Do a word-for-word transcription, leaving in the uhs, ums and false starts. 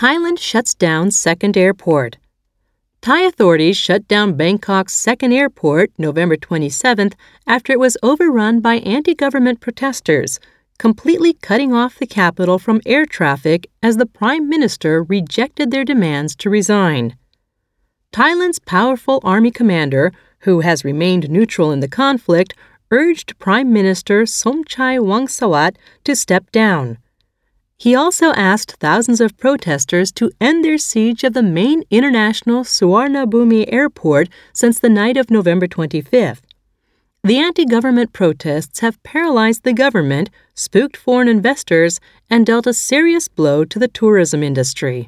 Thailand shuts down second airport. Thai authorities shut down Bangkok's second airport November twenty-seventh after it was overrun by anti-government protesters, completely cutting off the capital from air traffic as the prime minister rejected their demands to resign. Thailand's powerful army commander, who has remained neutral in the conflict, urged Prime Minister Somchai Wongsawat to step down. He also asked thousands of protesters to end their siege of the main international Suvarnabhumi airport since the night of November twenty-fifth. The anti-government protests have paralyzed the government, spooked foreign investors, and dealt a serious blow to the tourism industry.